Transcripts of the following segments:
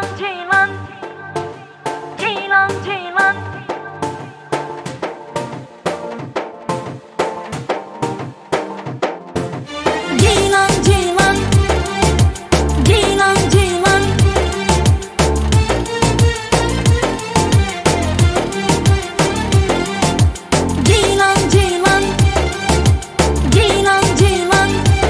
Ceylan, Ceylan, Ceylan. Ceylan, Ceylan, Ceylan, Ceylan. Ceylan, Ceylan, Ceylan, Ceylan.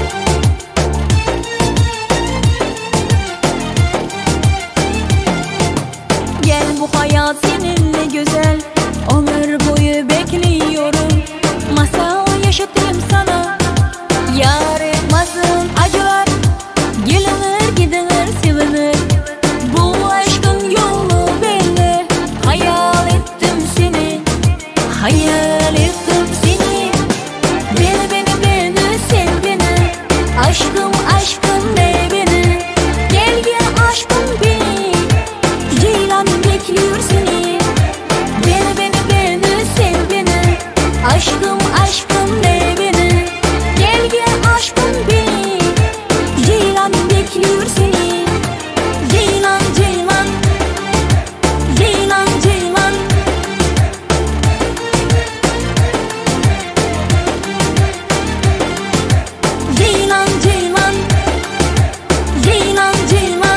Gel, bu hayat seninle güzel, ömür boyu bekliyorum. Masal yaşatayım sana, yaramazın acılar. Gelinir gidilir sevinir, bu aşkın yolu belli. Hayal ettim seni, hayal ettim seni. Beni sev beni, aşkım aşkım de beni. Gel gel aşkım beni, Ceylan bekliyor seni. Beni sev beni, aşkım aşkım de beni. Gel gel aşkım beni, Ceylan bekliyor seni. Ceylan, Ceylan, Ceylan, Ceylan. Ceylan, Ceylan, Ceylan, Ceylan.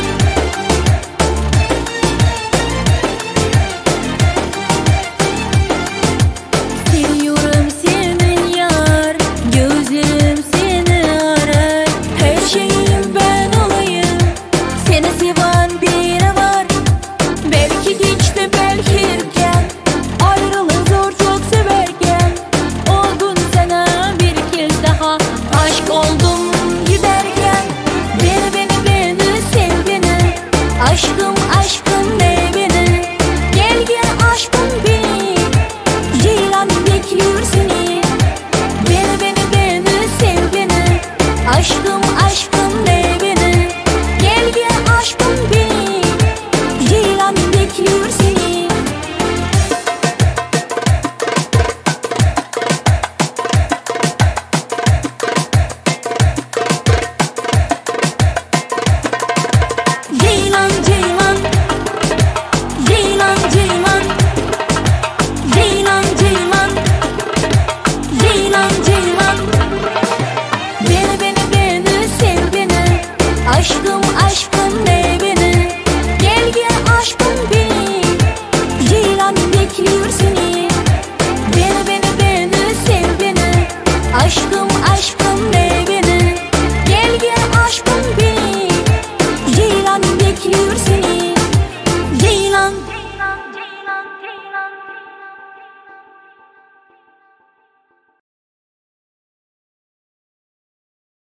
Seviyorum seni yar, gözlerim seni arar. Her şeyim ben olayım, seni seven biri var. Belki geçti belki erken, ayrılık zor çok severken. O gün sana bir kez daha aşk oldum giderken. Beni sev beni, aşkım aşkım de beni. Gel gel aşkım beni, Ceylan bekliyor seni. Beni sev beni, aşkım aşkım de beni. Gel gel aşkım beni, Ceylan bekliyor seni. Ceylan, Ceylan, Ceylan, Ceylan. Ceylan, Ceylan, Ceylan, Ceylan. Beni sev beni, aşkım aşkım de beni. Gel gel aşkım beni, Ceylan bekliyor seni. Beni sev beni, aşkım aşkım de beni. Gel gel aşkım beni, Ceylan bekliyor seni.